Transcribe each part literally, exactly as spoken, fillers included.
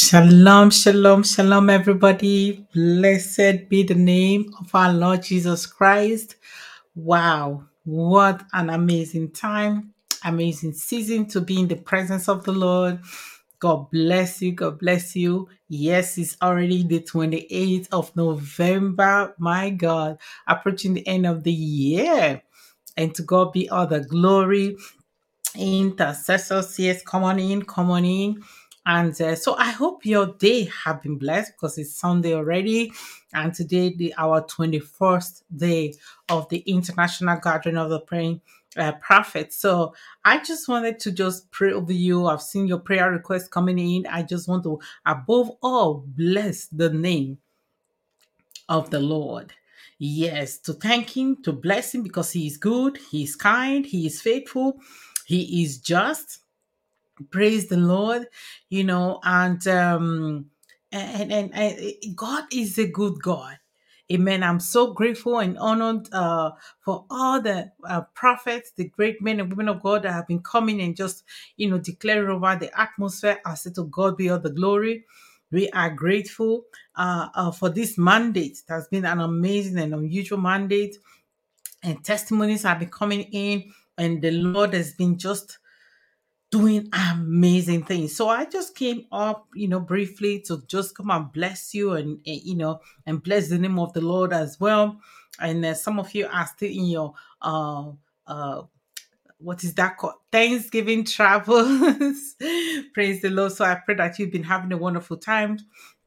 Shalom, shalom, shalom, everybody. Blessed be the name of our Lord Jesus Christ. Wow, what an amazing time, amazing season to be in the presence of the Lord. God bless you. God bless you. Yes, it's already the twenty-eighth of November. My God, approaching the end of the year. And to God be all the glory. Intercessors, yes, come on in, come on in. And uh, so I hope your day have been blessed because it's Sunday already. And today, the our twenty-first day of the International Gathering of the Praying uh, Prophets. So I just wanted to just pray over you. I've seen your prayer requests coming in. I just want to, above all, bless the name of the Lord. Yes, to thank Him, to bless Him because He is good, He is kind, He is faithful, He is just. Praise the Lord, you know, and um, and and, and God is a good God. Amen. I'm so grateful and honored uh, for all the uh, prophets, the great men and women of God that have been coming and just, you know, declaring over the atmosphere. I say to God be all the glory. We are grateful uh, uh, for this mandate. It has been an amazing and unusual mandate, and testimonies have been coming in, and the Lord has been just doing amazing things. So I just came up, you know, briefly to just come and bless you and, and, you know, and bless the name of the Lord as well. And uh, some of you are still in your uh uh what is that called? Thanksgiving travels. Praise the Lord. So I pray that you've been having a wonderful time,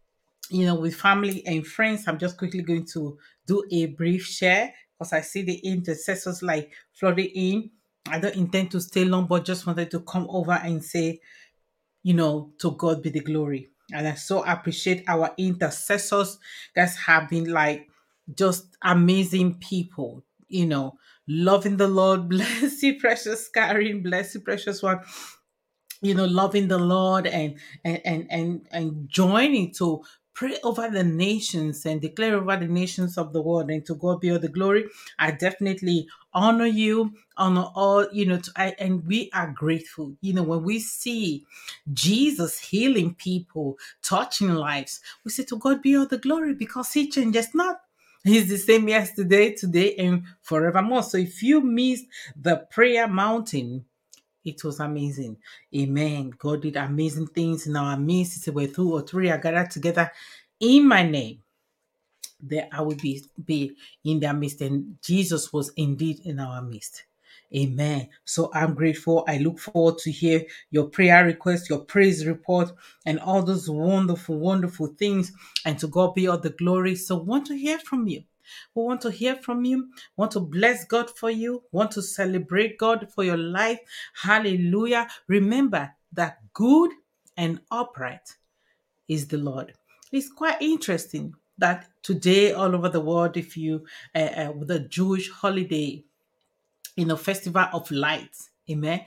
you know, with family and friends. I'm just quickly going to do a brief share because I see the intercessors like flooding in. I don't intend to stay long, but just wanted to come over and say, you know, to God be the glory. And I so appreciate our intercessors that have been like just amazing people, you know, loving the Lord. Bless you, precious Karen. Bless you, precious one, you know, loving the Lord and and and and, and joining to pray over the nations and declare over the nations of the world, and to God be all the glory. I definitely honor you, honor all, you know, to, I, and we are grateful, you know, when we see Jesus healing people, touching lives, we say to God be all the glory because He changes not. He's the same yesterday, today, and forevermore. So if you missed the prayer mountain, it was amazing. Amen. God did amazing things in our midst. He said, where two or three are gathered together in my name, there I will be, be in their midst. And Jesus was indeed in our midst. Amen. So I'm grateful. I look forward to hear your prayer request, your praise report, and all those wonderful, wonderful things. And to God be all the glory. So want to hear from you. We want to hear from you. Want to bless God for you. Want to celebrate God for your life. Hallelujah. Remember that good and upright is the Lord. It's quite interesting that today, all over the world, if you, uh, uh, with a Jewish holiday, you know, festival of lights, amen,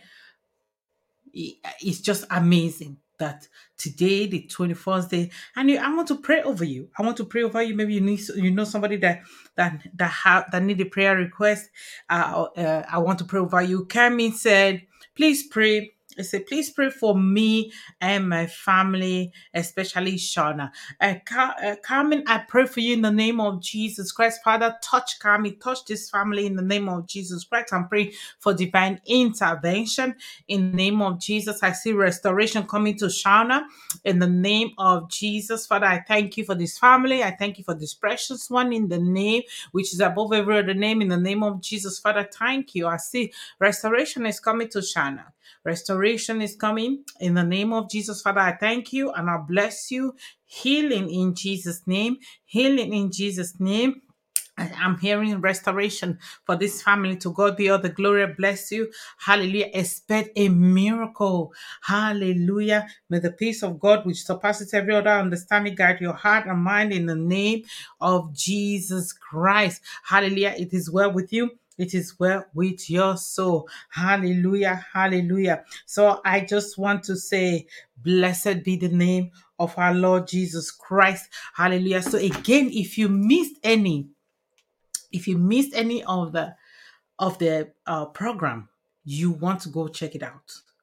it's just amazing that today, the twenty-first day, and you, I want to pray over you. I want to pray over you. Maybe you need, you know, somebody that that that have that need a prayer request. Uh, uh, I want to pray over you. Carmen said, "Please pray." I said, "Please pray for me and my family, especially Shauna." Uh, Car- uh, Carmen, I pray for you in the name of Jesus Christ. Father, touch Carmen, touch this family in the name of Jesus Christ. I'm praying for divine intervention in the name of Jesus. I see restoration coming to Shauna in the name of Jesus. Father, I thank you for this family. I thank you for this precious one in the name which is above every other name in the name of Jesus. Father, thank you. I see restoration is coming to Shauna. Restoration is coming in the name of Jesus. Father, I thank you and I bless you. Healing in Jesus' name. Healing in Jesus' name. I- I'm hearing restoration for this family. To God be all the glory. Bless you. Hallelujah. Expect a miracle. Hallelujah. May the peace of God, which surpasses every other understanding, guide your heart and mind in the name of Jesus Christ. Hallelujah. It is well with you. It is well with your soul. Hallelujah. Hallelujah. So I just want to say, blessed be the name of our Lord Jesus Christ. Hallelujah. So again, if you missed any, if you missed any of the of the uh, program, you want to go check it out.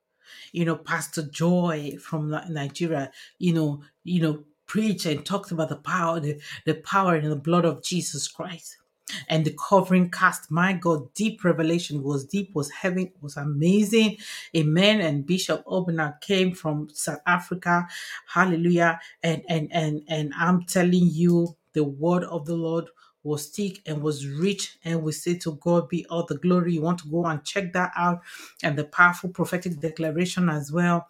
you know, Pastor Joy from Ni- Nigeria, you know, you know, preached and talked about the power, the, the power in the blood of Jesus Christ. And the covering cast, my God, deep revelation was deep, was heaven, was amazing. Amen. And Bishop Obina came from South Africa. Hallelujah. And and and and I'm telling you, the word of the Lord was thick and was rich. And we say to God be all the glory. You want to go and check that out, and the powerful prophetic declaration as well,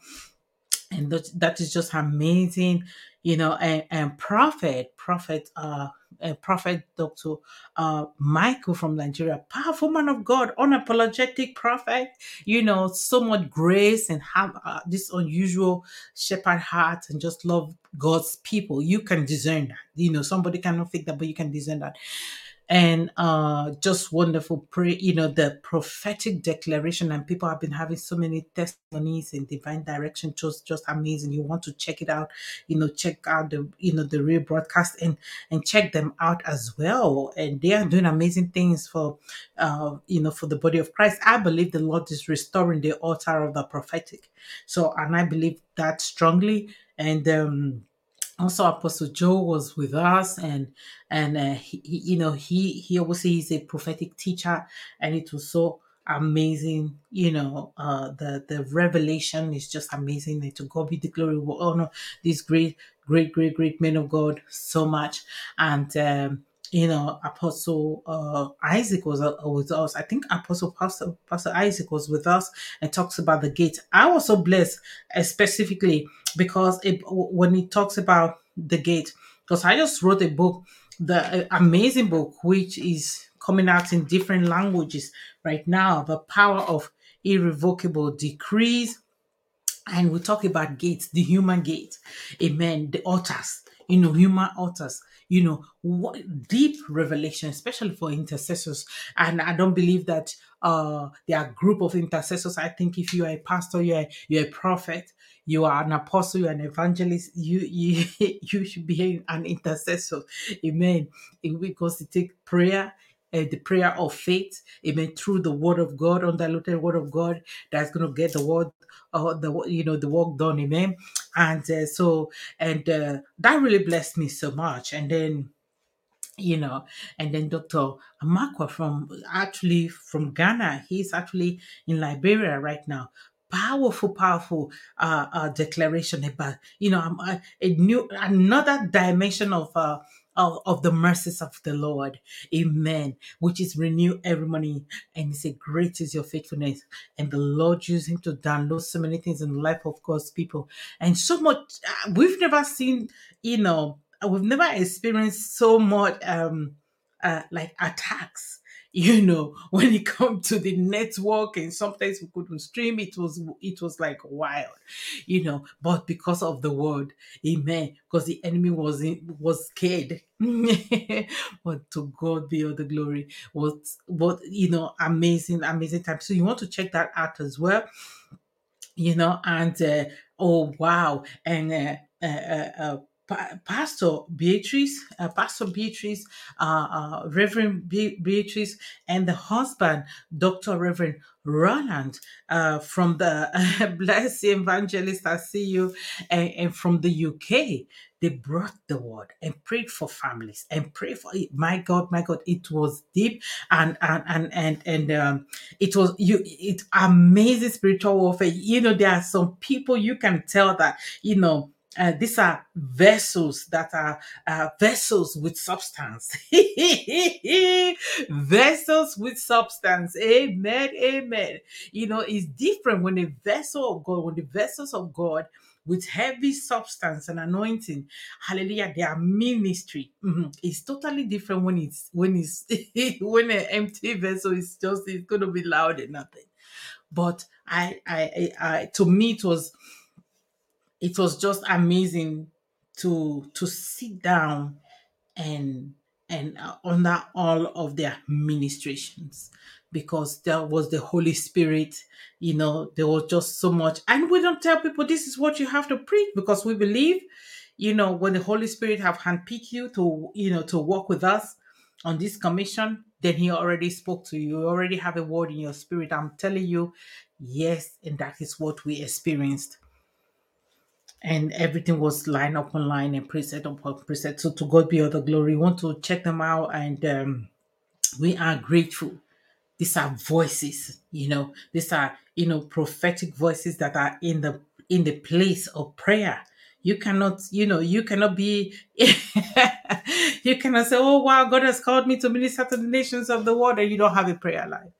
and that, that is just amazing, you know. And, and prophet prophet uh uh, prophet Dr. uh Michael from Nigeria, powerful man of God, unapologetic prophet, you know, so much grace, and have uh, this unusual shepherd heart, and just love God's people. You can discern that, you know, somebody cannot fake that, but you can discern that. And uh just wonderful pray, you know, the prophetic declaration. And people have been having so many testimonies and divine direction, just just amazing. You want to check it out, you know, check out the, you know, the real broadcast, and and check them out as well. And they are doing amazing things for uh you know, for the body of Christ. I believe the Lord is restoring the altar of the prophetic. So, and I believe that strongly. And um also Apostle Joe was with us. And and uh, he, he- you know, he he obviously is a prophetic teacher, and it was so amazing, you know. Uh the the revelation is just amazing, and to God be the glory. We honor these great great great great men of God so much. And um you know, Apostle uh, Isaac was uh, with us. I think Apostle Pastor, Pastor Isaac was with us, and talks about the gate. I was so blessed, uh, specifically because it, when he talks about the gate, because I just wrote a book, the uh, amazing book, which is coming out in different languages right now, the power of irrevocable decrees. And we talk about gates, the human gate, amen, the altars, you know, human altars, you know, what deep revelation, especially for intercessors. And I don't believe that uh there are a group of intercessors. I think if you are a pastor, you're a, you're a prophet, you are an apostle, you're an evangelist, you you you should be an intercessor, amen. It- because it takes prayer, uh, the prayer of faith, amen, through the word of God, undiluted word of God, that's going to get the word, uh, the you know, the work done, amen. And uh, so, and uh, that really blessed me so much. And then, you know, and then Doctor Amakwa from, actually from Ghana, he's actually in Liberia right now. Powerful, powerful uh, uh declaration about, you know, um, uh, a new, another dimension of uh of, of the mercies of the Lord, amen, which is renewed every morning. And he said, great is your faithfulness. And the Lord used him to download so many things in the life of God's people. And so much, uh, we've never seen, you know, uh, we've never experienced so much um uh, like attacks, you know, when it comes to the network. And sometimes we couldn't stream. It was it was like wild, you know, but because of the word, amen, because the enemy was in, was scared. But to God be all the glory. What what you know, amazing, amazing time. So you want to check that out as well, you know. And uh, oh wow. And uh, uh, uh, uh, Pa- Pastor Beatrice, uh, Pastor Beatrice, uh, uh, Reverend Be- Beatrice, and the husband, Doctor Reverend Roland, uh, from the Blessed Evangelist, I see you, and, and from the U K. They brought the word and prayed for families and prayed for it. My God, my God, it was deep. And and and and and um, it was you. It amazing spiritual warfare. You know, there are some people you can tell that, you know, uh, these are vessels that are uh, vessels with substance. Vessels with substance. Amen. Amen. You know, it's different when a vessel of God, when the vessels of God with heavy substance and anointing, hallelujah, their ministry, mhm, is totally different when it's when it's when an empty vessel is just, it's going to be loud and nothing. But I, I, I, I, to me, it was it was just amazing to to sit down and and uh, under all of their ministrations, because there was the Holy Spirit. You know, there was just so much. And we don't tell people this is what you have to preach, because we believe, you know, when the Holy Spirit have handpicked you to, you know, to work with us on this commission, then he already spoke to you. You already have a word in your spirit. I'm telling you, Yes, and that is what we experienced. And everything was line upon line and preset upon preset. So to God be all the glory. We want to check them out, and um, we are grateful. These are voices, you know, these are, you know, prophetic voices that are in the in the place of prayer. You cannot, you know, you cannot be you cannot say, oh wow, God has called me to minister to the nations of the world, and you don't have a prayer life.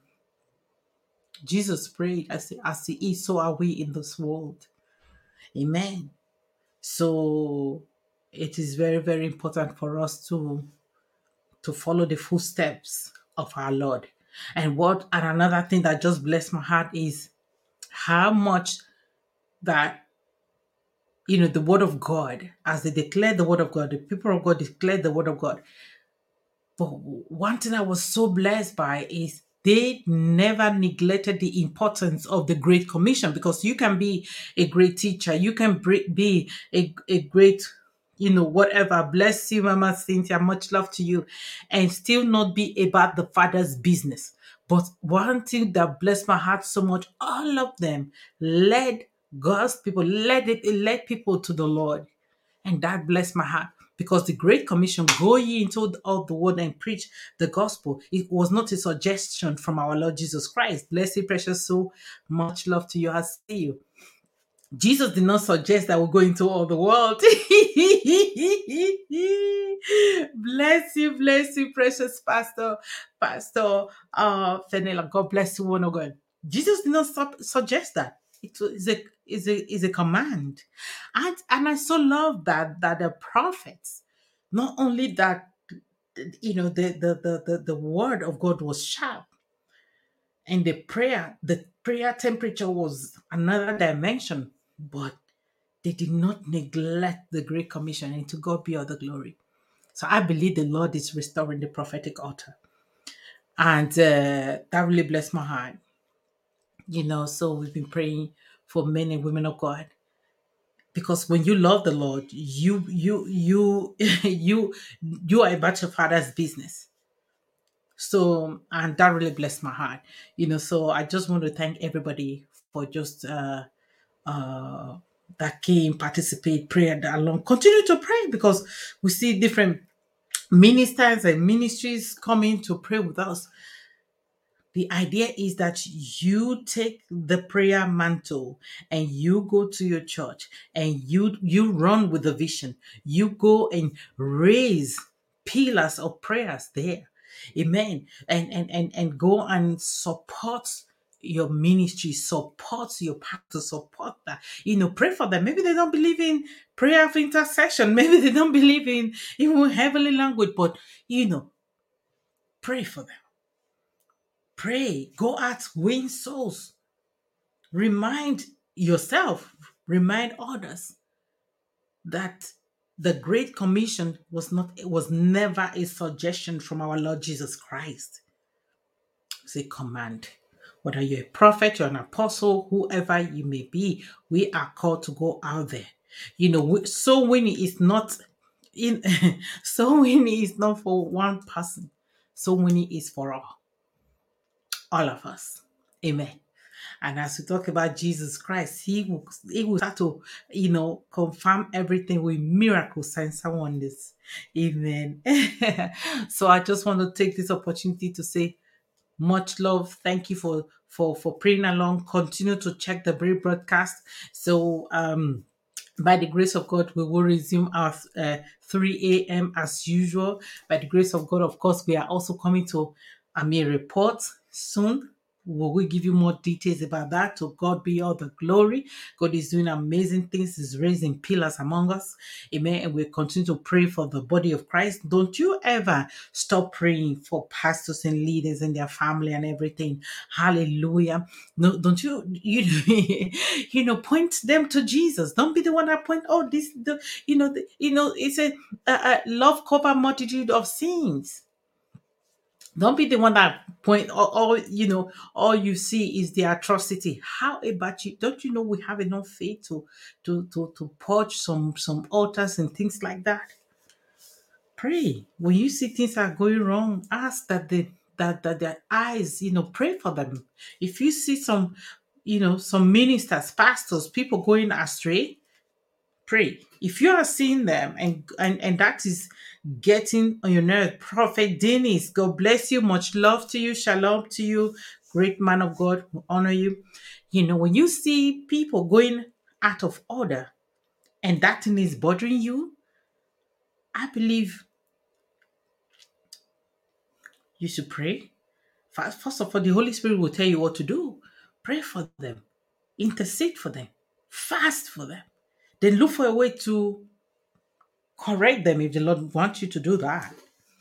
Jesus prayed as, as he is, so are we in this world. Amen. So it is very, very important for us to to follow the footsteps of our Lord. And what and another thing that just blessed my heart is how much that, you know, the word of God, as they declare the word of God, the people of God declare the word of God. But one thing I was so blessed by is they never neglected the importance of the Great Commission, because you can be a great teacher, you can bre- be a, a great, you know, whatever. Bless you, Mama Cynthia. Much love to you, and still not be about the Father's business. But one thing that blessed my heart so much, all of them led God's people, led it, it led people to the Lord. And that blessed my heart, because the Great Commission, go ye into all the world and preach the gospel, it was not a suggestion from our Lord Jesus Christ. Bless you, precious soul. Much love to you. I see you. Jesus did not suggest that we go into all the world. Bless you, bless you, precious Pastor, Pastor uh, Fenella. God bless you, one of God. Jesus did not su- suggest that. It is a is a is a command, and and I so love that that the prophets, not only that, you know, the the the the, the word of God was sharp, and the prayer the prayer temperature was another dimension, but they did not neglect the Great Commission, and to God be all the glory. So I believe the Lord is restoring the prophetic altar. And uh, that really blessed my heart. You know, so we've been praying for men and women of God. Because when you love the Lord, you you you you you are about your father's business. So, and that really blessed my heart. You know, so I just want to thank everybody for just uh uh, that came, participate, pray along, continue to pray, because we see different ministers and ministries coming to pray with us. The idea is that you take the prayer mantle and you go to your church and you you run with the vision. You go and raise pillars of prayers there. Amen. And and and, and go and support your ministry, support your pastor, support that. You know, pray for them. Maybe they don't believe in prayer of intercession. Maybe they don't believe in even heavenly language, but you know, pray for them. Pray, go out, win souls. Remind yourself, remind others that the Great Commission was not, it was never a suggestion from our Lord Jesus Christ. It's a command. Whether you're a prophet, you're an apostle, whoever you may be, we are called to go out there. You know, we- so winning is not in so winning is not for one person. So winning is for all, all of us. Amen. And as we talk about Jesus Christ, he will, he will start to, you know, confirm everything with miracles, signs, and wonders. Amen. So I just want to take this opportunity to say much love. Thank you for for for praying along. Continue to check the Brave broadcast. So um by the grace of God, we will resume our uh, three a m as usual. By the grace of God, of course, we are also coming to um, a report soon. We will give you more details about that. To God be all the glory. God is doing amazing things. He's raising pillars among us. Amen. And we continue to pray for the body of Christ. Don't you ever stop praying for pastors and leaders and their family and everything. Hallelujah. No, don't you, you know, you know, point them to Jesus. Don't be the one that point, oh, this, the, you know, the, you know, it's a, a, a love cover multitude of sins. Don't be the one that point all, all you know, all you see is the atrocity. How about you? Don't you know we have enough faith to to to to purge some some altars and things like that? Pray. When you see things are going wrong, ask that the that that their eyes, you know, pray for them. If you see some, you know, some ministers, pastors, people going astray, pray. If you are seeing them and and, and that is getting on your nerve, Prophet Dennis, God bless you. Much love to you. Shalom to you. Great man of God. We honor you. You know, when you see people going out of order and that thing is bothering you, I believe you should pray. First, first of all, the Holy Spirit will tell you what to do. Pray for them, intercede for them, fast for them. Then look for a way to correct them if the Lord wants you to do that.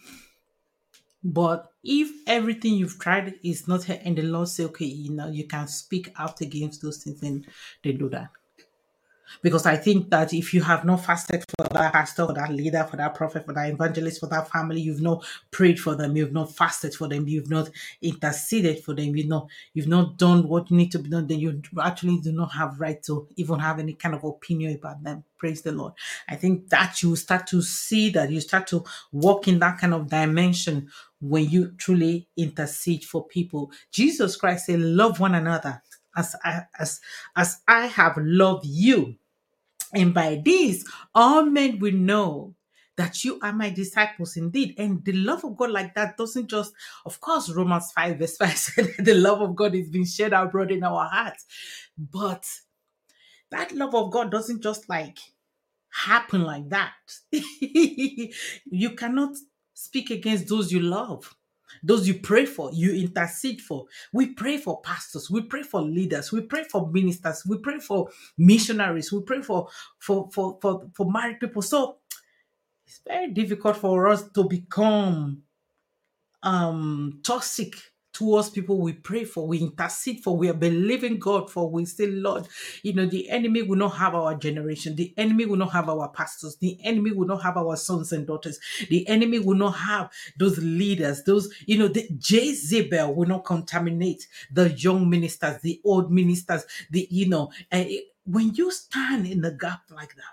But if everything you've tried is not here and the Lord say, okay, you know, you can speak out against those things, then they do that. Because I think that if you have not fasted for that pastor, for that leader, for that prophet, for that evangelist, for that family, you've not prayed for them, you've not fasted for them, you've not interceded for them, you know, you've not done what you need to be done, then you actually do not have right to even have any kind of opinion about them. Praise the Lord. I think that you start to see that you start to walk in that kind of dimension when you truly intercede for people. Jesus Christ said, love one another as I, as, as I have loved you. And by this, all men will know that you are my disciples indeed. And the love of God like that doesn't just, of course, Romans five verse five said the love of God is being shed abroad in our hearts. But that love of God doesn't just like happen like that. You cannot speak against those you love, those you pray for, you intercede for. We pray for pastors, we pray for leaders, we pray for ministers, we pray for missionaries, we pray for for for for, for married people. So it's very difficult for us to become um toxic towards people we pray for, we intercede for, we are believing God for. We say, Lord, you know, the enemy will not have our generation, the enemy will not have our pastors, the enemy will not have our sons and daughters, the enemy will not have those leaders, those, you know, the Jezebel will not contaminate the young ministers, the old ministers, the, you know, uh, when you stand in the gap like that,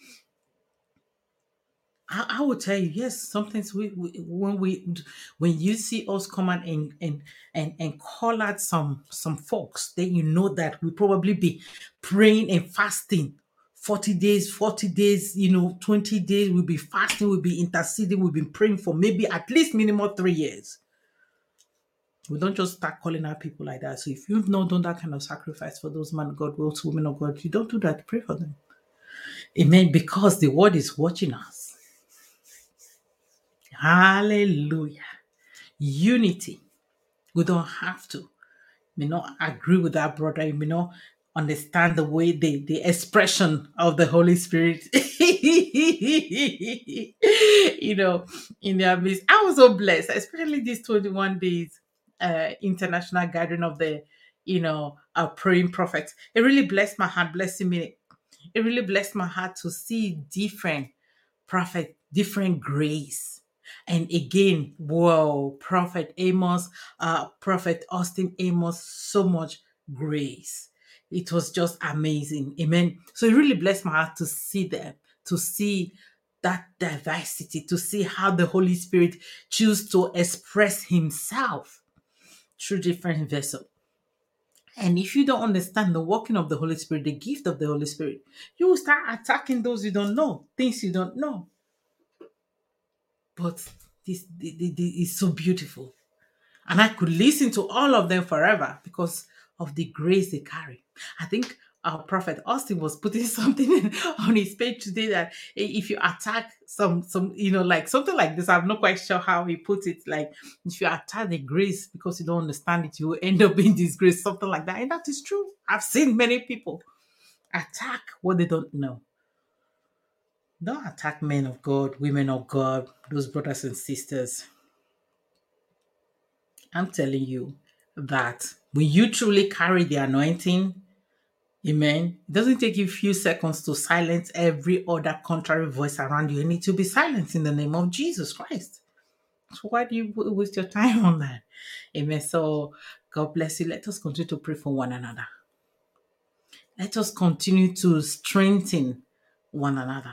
I, I will tell you, yes, sometimes we, we when we when you see us come out and and and and call out some some folks, then you know that we probably be praying and fasting. forty days, forty days, you know, twenty days, we'll be fasting, we'll be interceding, we've been praying for maybe at least minimum three years. We don't just start calling out people like that. So if you've not done that kind of sacrifice for those men of God, those women of God, you don't do that. Pray for them. Amen. Because the word is watching us. Hallelujah. Unity. We don't have to. You may not agree with that brother. You may not understand the way the, the expression of the Holy Spirit, you know, in their midst. I was so blessed, especially these twenty-one days uh, international gathering of the, you know, uh, praying prophets. It really blessed my heart, blessing me. It really blessed my heart to see different prophet, different grace. And again, whoa, Prophet Amos, uh, Prophet Austin Amos, so much grace. It was just amazing. Amen. So it really blessed my heart to see them, to see that diversity, to see how the Holy Spirit choose to express himself through different vessels. And if you don't understand the working of the Holy Spirit, the gift of the Holy Spirit, you will start attacking those you don't know, things you don't know. But this, this, this is so beautiful. And I could listen to all of them forever because of the grace they carry. I think our prophet Austin was putting something on his page today that if you attack some, some, you know, like something like this, I'm not quite sure how he put it. Like if you attack the grace because you don't understand it, you will end up in disgrace, something like that. And that is true. I've seen many people attack what they don't know. Don't attack men of God, women of God, those brothers and sisters. I'm telling you that when you truly carry the anointing, amen, it doesn't take you a few seconds to silence every other contrary voice around you. You need to be silent in the name of Jesus Christ. So why do you waste your time on that? Amen. So God bless you. Let us continue to pray for one another. Let us continue to strengthen one another.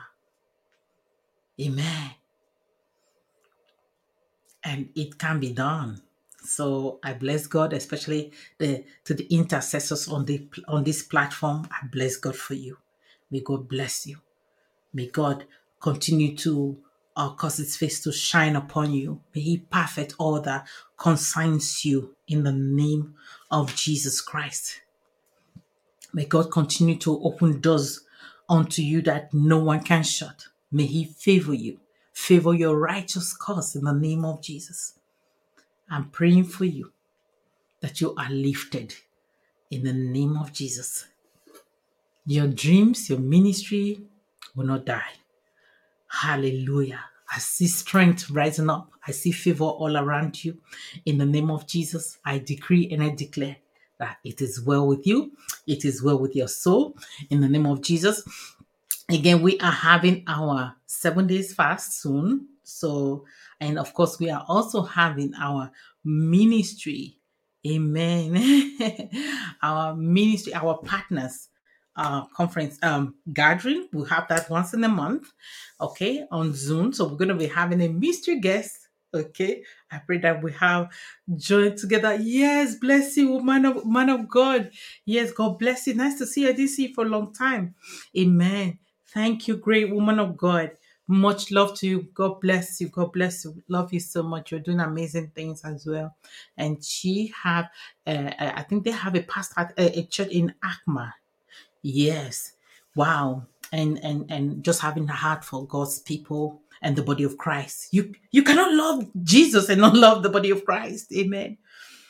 Amen. And it can be done. So I bless God, especially the to the intercessors on the on this platform. I bless God for you. May God bless you. May God continue to uh, cause His face to shine upon you. May He perfect all that concerns you in the name of Jesus Christ. May God continue to open doors unto you that no one can shut. May He favor you, favor your righteous cause in the name of Jesus. I'm praying for you that you are lifted in the name of Jesus. Your dreams, your ministry will not die. Hallelujah. I see strength rising up. I see favor all around you. In the name of Jesus, I decree and I declare that it is well with you. It is well with your soul. In the name of Jesus. Again, we are having our seven days fast soon. So, and of course, we are also having our ministry. Amen. Our ministry, our partners uh conference um gathering. We'll have that once in a month, okay, on Zoom. So we're gonna be having a mystery guest. Okay. I pray that we have joined together. Yes, bless you, man of man of God. Yes, God bless you. Nice to see you. I didn't see you for a long time. Amen. Thank you, great woman of God. Much love to you. God bless you. God bless you. Love you so much. You're doing amazing things as well. And she have, uh, I think they have a pastor at a, a church in Akma. Yes. Wow. And and and just having a heart for God's people and the body of Christ. You you cannot love Jesus and not love the body of Christ. Amen.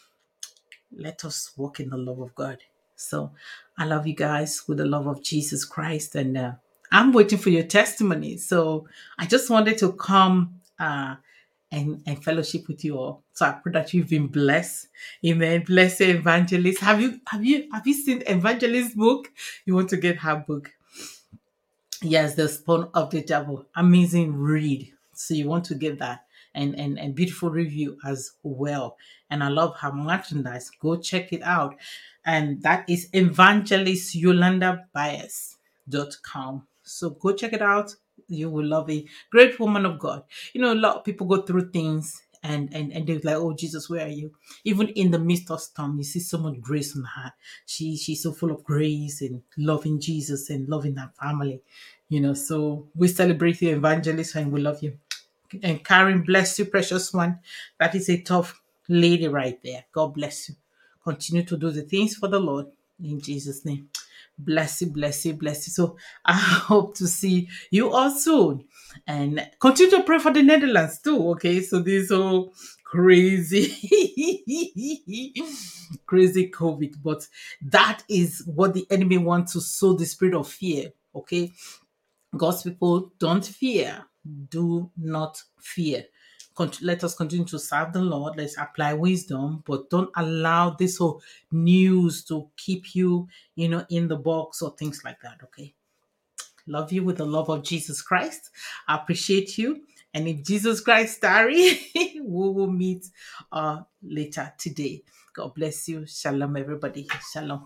Let us walk in the love of God. So I love you guys with the love of Jesus Christ, and uh, I'm waiting for your testimony. So I just wanted to come uh, and and fellowship with you all. So I pray that you've been blessed. Amen. Blessed evangelist. Have you have you have you seen Evangelist's book? You want to get her book? Yes, The Spawn of the Devil. Amazing read. So you want to get that, and and and beautiful review as well. And I love her merchandise. Go check it out. And that is evangelist yolanda bias dot com. So go check it out. You will love it. Great woman of God. You know, a lot of people go through things, and and and they're like, oh Jesus, where are you? Even in the midst of storm, you see so much grace on her. She she's so full of grace and loving Jesus and loving her family. You know, so we celebrate you, evangelist, and we love you. And Karen, bless you, precious one. That is a tough lady right there. God bless you. Continue to do the things for the Lord in Jesus' name. Bless you, bless you, bless you. So I hope to see you all soon. And continue to pray for the Netherlands too. Okay. So this whole crazy, crazy COVID. But that is what the enemy wants to sow the spirit of fear. Okay. God's people, don't fear. Do not fear. Con- Let us continue to serve the Lord. Let's apply wisdom, but don't allow this whole news to keep you, you know, in the box or things like that. Okay. Love you with the love of Jesus Christ. I appreciate you. And if Jesus Christ tarry, we will meet uh later today. God bless you. Shalom, everybody. Shalom.